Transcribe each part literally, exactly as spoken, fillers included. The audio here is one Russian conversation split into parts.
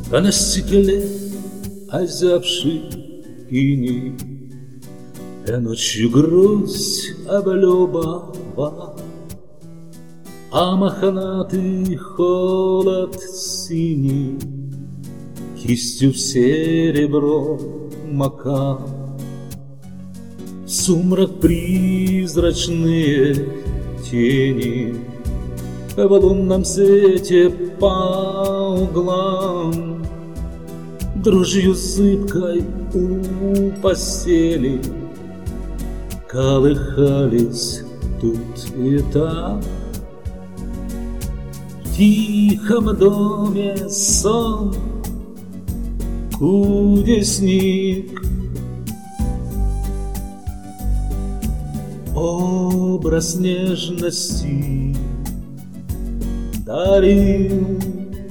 А на стекле озябший иней я ночью грусть облюбовал, а мохнатый холод синий кистью в серебро макал. Сумрак призрачные тени в лунном свете по углам, дрожью зыбкой у постели колыхались тут и там. В тихом доме сон, кудесник, образ нежности дарил.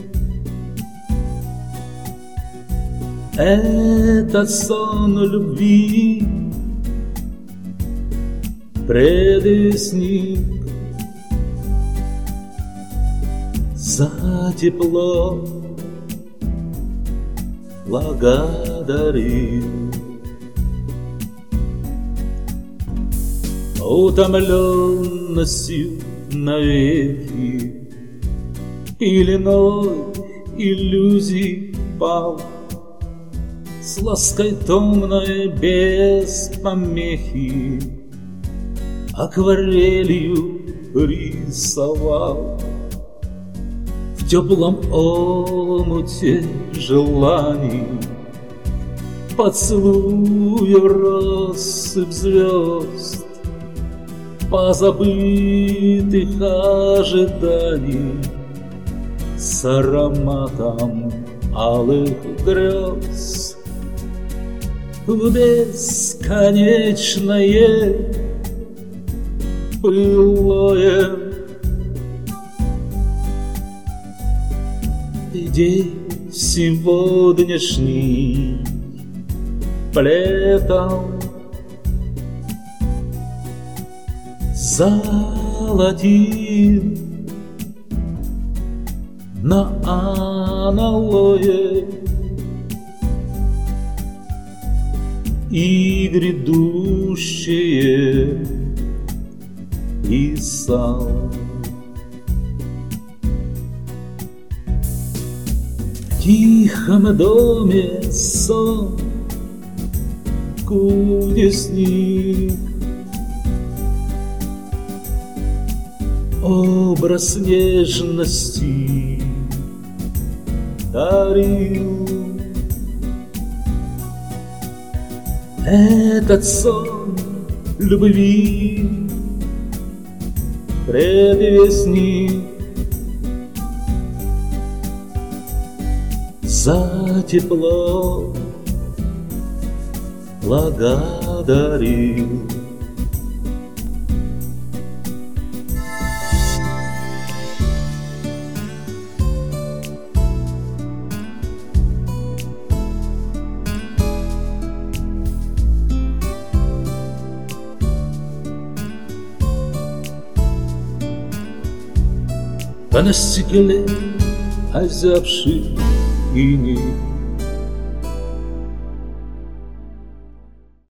Этот сон любви предвестник за тепло благодарил. Утомленностью навеки пеленой иллюзий пал, с лаской томной без помехи акварелью рисовал. В теплом омуте желаний поцелуев россыпь звезд, позабытых ожиданий с ароматом алых грез. В бесконечное былое и день сегодняшний плетал золотил на аналое и грядущее писал. В тихом доме сон, кудесник, образ нежности дарил. Этот сон любви предвестник за тепло благодарил. А на стекле озябший иней